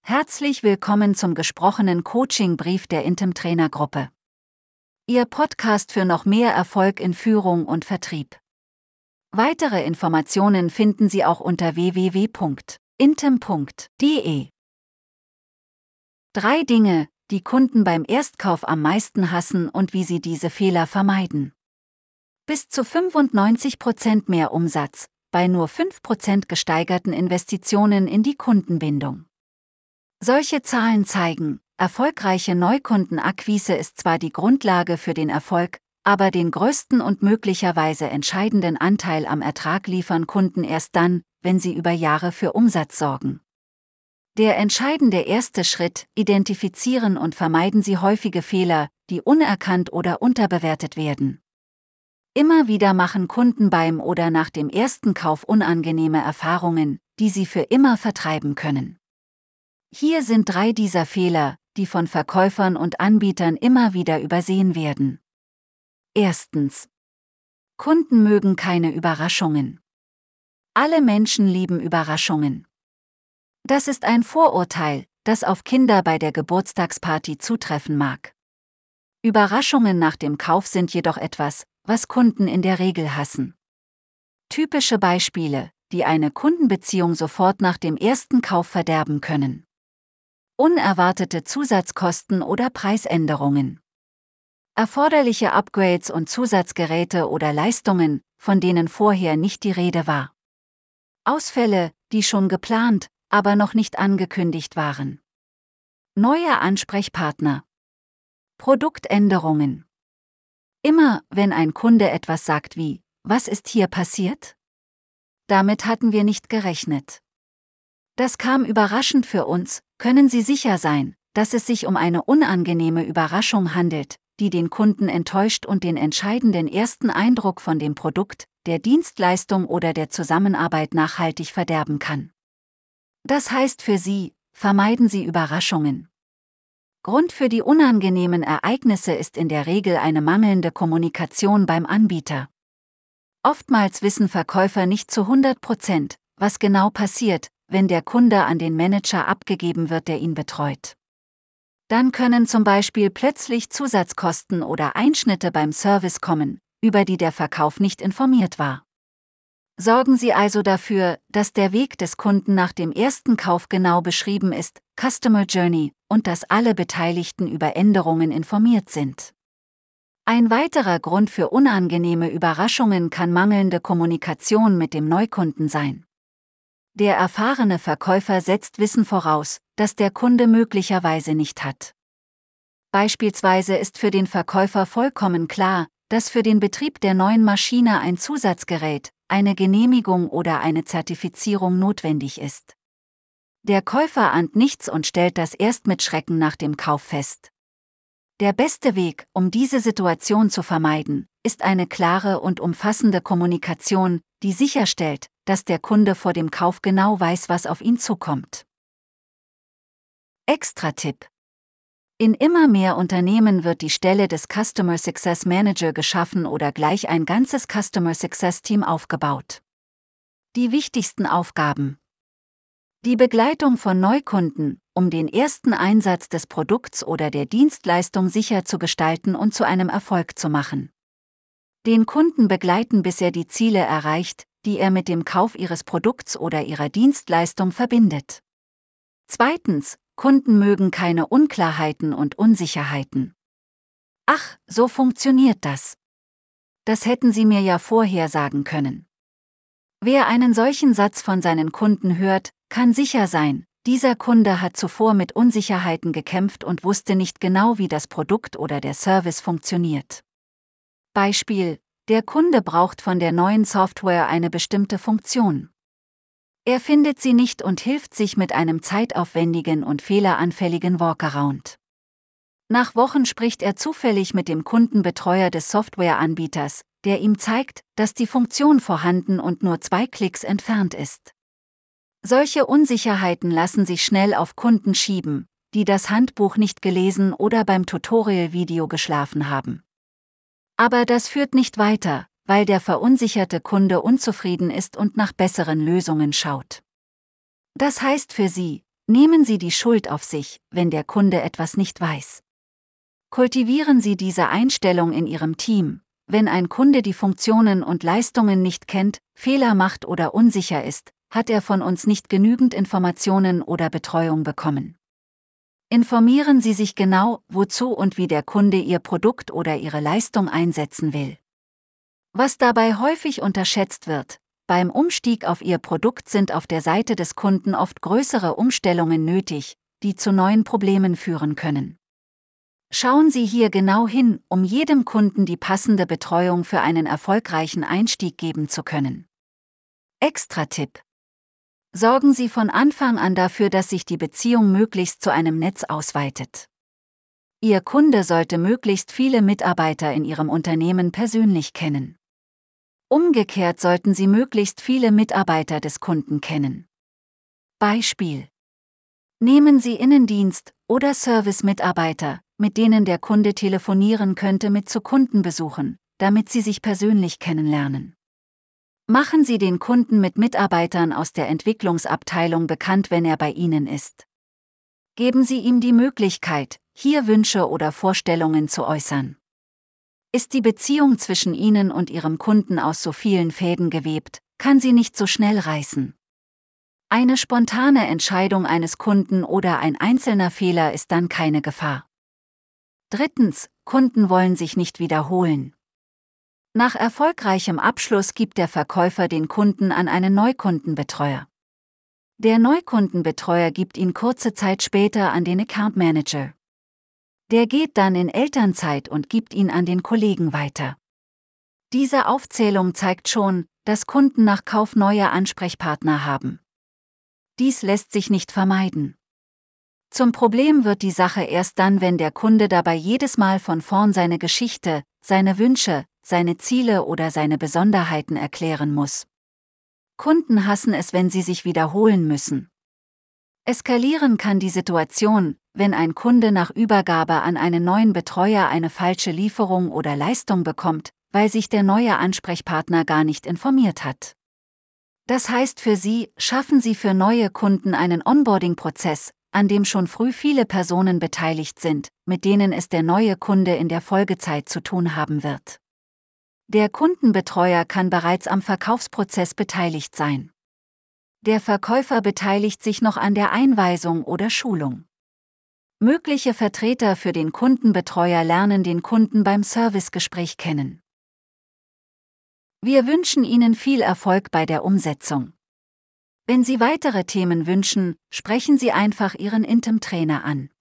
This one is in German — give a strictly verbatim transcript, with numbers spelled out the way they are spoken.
Herzlich willkommen zum gesprochenen Coaching-Brief der Intem Trainergruppe. Ihr Podcast für noch mehr Erfolg in Führung und Vertrieb. Weitere Informationen finden Sie auch unter w w w punkt intem punkt d e. Drei Dinge, die Kunden beim Erstkauf am meisten hassen und wie Sie diese Fehler vermeiden. Bis zu fünfundneunzig Prozent mehr Umsatz, bei nur fünf Prozent gesteigerten Investitionen in die Kundenbindung. Solche Zahlen zeigen, erfolgreiche Neukundenakquise ist zwar die Grundlage für den Erfolg, aber den größten und möglicherweise entscheidenden Anteil am Ertrag liefern Kunden erst dann, wenn sie über Jahre für Umsatz sorgen. Der entscheidende erste Schritt: Identifizieren und vermeiden Sie häufige Fehler, die unerkannt oder unterbewertet werden. Immer wieder machen Kunden beim oder nach dem ersten Kauf unangenehme Erfahrungen, die sie für immer vertreiben können. Hier sind drei dieser Fehler, die von Verkäufern und Anbietern immer wieder übersehen werden. Erstens. Kunden mögen keine Überraschungen. Alle Menschen lieben Überraschungen. Das ist ein Vorurteil, das auf Kinder bei der Geburtstagsparty zutreffen mag. Überraschungen nach dem Kauf sind jedoch etwas, was Kunden in der Regel hassen. Typische Beispiele, die eine Kundenbeziehung sofort nach dem ersten Kauf verderben können. Unerwartete Zusatzkosten oder Preisänderungen. Erforderliche Upgrades und Zusatzgeräte oder Leistungen, von denen vorher nicht die Rede war. Ausfälle, die schon geplant, aber noch nicht angekündigt waren. Neuer Ansprechpartner. Produktänderungen. Immer, wenn ein Kunde etwas sagt wie: Was ist hier passiert? Damit hatten wir nicht gerechnet. Das kam überraschend für uns, können Sie sicher sein, dass es sich um eine unangenehme Überraschung handelt, die den Kunden enttäuscht und den entscheidenden ersten Eindruck von dem Produkt, der Dienstleistung oder der Zusammenarbeit nachhaltig verderben kann. Das heißt für Sie: Vermeiden Sie Überraschungen. Grund für die unangenehmen Ereignisse ist in der Regel eine mangelnde Kommunikation beim Anbieter. Oftmals wissen Verkäufer nicht zu hundert Prozent, was genau passiert, wenn der Kunde an den Manager abgegeben wird, der ihn betreut. Dann können zum Beispiel plötzlich Zusatzkosten oder Einschnitte beim Service kommen, über die der Verkauf nicht informiert war. Sorgen Sie also dafür, dass der Weg des Kunden nach dem ersten Kauf genau beschrieben ist, Customer Journey, und dass alle Beteiligten über Änderungen informiert sind. Ein weiterer Grund für unangenehme Überraschungen kann mangelnde Kommunikation mit dem Neukunden sein. Der erfahrene Verkäufer setzt Wissen voraus, das der Kunde möglicherweise nicht hat. Beispielsweise ist für den Verkäufer vollkommen klar, dass für den Betrieb der neuen Maschine ein Zusatzgerät, eine Genehmigung oder eine Zertifizierung notwendig ist. Der Käufer ahnt nichts und stellt das erst mit Schrecken nach dem Kauf fest. Der beste Weg, um diese Situation zu vermeiden, ist eine klare und umfassende Kommunikation, die sicherstellt, dass der Kunde vor dem Kauf genau weiß, was auf ihn zukommt. Extra-Tipp: In immer mehr Unternehmen wird die Stelle des Customer Success Manager geschaffen oder gleich ein ganzes Customer Success Team aufgebaut. Die wichtigsten Aufgaben: Die Begleitung von Neukunden, um den ersten Einsatz des Produkts oder der Dienstleistung sicher zu gestalten und zu einem Erfolg zu machen. Den Kunden begleiten, bis er die Ziele erreicht, die er mit dem Kauf Ihres Produkts oder Ihrer Dienstleistung verbindet. Zweitens: Kunden mögen keine Unklarheiten und Unsicherheiten. Ach, so funktioniert das. Das hätten Sie mir ja vorher sagen können. Wer einen solchen Satz von seinen Kunden hört, kann sicher sein, dieser Kunde hat zuvor mit Unsicherheiten gekämpft und wusste nicht genau, wie das Produkt oder der Service funktioniert. Beispiel: Der Kunde braucht von der neuen Software eine bestimmte Funktion. Er findet sie nicht und hilft sich mit einem zeitaufwendigen und fehleranfälligen Workaround. Nach Wochen spricht er zufällig mit dem Kundenbetreuer des Softwareanbieters, der ihm zeigt, dass die Funktion vorhanden und nur zwei Klicks entfernt ist. Solche Unsicherheiten lassen sich schnell auf Kunden schieben, die das Handbuch nicht gelesen oder beim Tutorial-Video geschlafen haben. Aber das führt nicht weiter, weil der verunsicherte Kunde unzufrieden ist und nach besseren Lösungen schaut. Das heißt für Sie: Nehmen Sie die Schuld auf sich, wenn der Kunde etwas nicht weiß. Kultivieren Sie diese Einstellung in Ihrem Team. Wenn ein Kunde die Funktionen und Leistungen nicht kennt, Fehler macht oder unsicher ist, hat er von uns nicht genügend Informationen oder Betreuung bekommen. Informieren Sie sich genau, wozu und wie der Kunde Ihr Produkt oder Ihre Leistung einsetzen will. Was dabei häufig unterschätzt wird: Beim Umstieg auf Ihr Produkt sind auf der Seite des Kunden oft größere Umstellungen nötig, die zu neuen Problemen führen können. Schauen Sie hier genau hin, um jedem Kunden die passende Betreuung für einen erfolgreichen Einstieg geben zu können. Extra-Tipp: Sorgen Sie von Anfang an dafür, dass sich die Beziehung möglichst zu einem Netz ausweitet. Ihr Kunde sollte möglichst viele Mitarbeiter in Ihrem Unternehmen persönlich kennen. Umgekehrt sollten Sie möglichst viele Mitarbeiter des Kunden kennen. Beispiel: Nehmen Sie Innendienst- oder Service-Mitarbeiter, mit denen der Kunde telefonieren könnte, mit zu Kundenbesuchen, damit Sie sich persönlich kennenlernen. Machen Sie den Kunden mit Mitarbeitern aus der Entwicklungsabteilung bekannt, wenn er bei Ihnen ist. Geben Sie ihm die Möglichkeit, hier Wünsche oder Vorstellungen zu äußern. Ist die Beziehung zwischen Ihnen und Ihrem Kunden aus so vielen Fäden gewebt, kann sie nicht so schnell reißen. Eine spontane Entscheidung eines Kunden oder ein einzelner Fehler ist dann keine Gefahr. Drittens, Kunden wollen sich nicht wiederholen. Nach erfolgreichem Abschluss gibt der Verkäufer den Kunden an einen Neukundenbetreuer. Der Neukundenbetreuer gibt ihn kurze Zeit später an den Account Manager. Der geht dann in Elternzeit und gibt ihn an den Kollegen weiter. Diese Aufzählung zeigt schon, dass Kunden nach Kauf neue Ansprechpartner haben. Dies lässt sich nicht vermeiden. Zum Problem wird die Sache erst dann, wenn der Kunde dabei jedes Mal von vorn seine Geschichte, seine Wünsche, seine Ziele oder seine Besonderheiten erklären muss. Kunden hassen es, wenn sie sich wiederholen müssen. Eskalieren kann die Situation, wenn ein Kunde nach Übergabe an einen neuen Betreuer eine falsche Lieferung oder Leistung bekommt, weil sich der neue Ansprechpartner gar nicht informiert hat. Das heißt für Sie, schaffen Sie für neue Kunden einen Onboarding-Prozess, an dem schon früh viele Personen beteiligt sind, mit denen es der neue Kunde in der Folgezeit zu tun haben wird. Der Kundenbetreuer kann bereits am Verkaufsprozess beteiligt sein. Der Verkäufer beteiligt sich noch an der Einweisung oder Schulung. Mögliche Vertreter für den Kundenbetreuer lernen den Kunden beim Servicegespräch kennen. Wir wünschen Ihnen viel Erfolg bei der Umsetzung. Wenn Sie weitere Themen wünschen, sprechen Sie einfach Ihren Intem-Trainer an.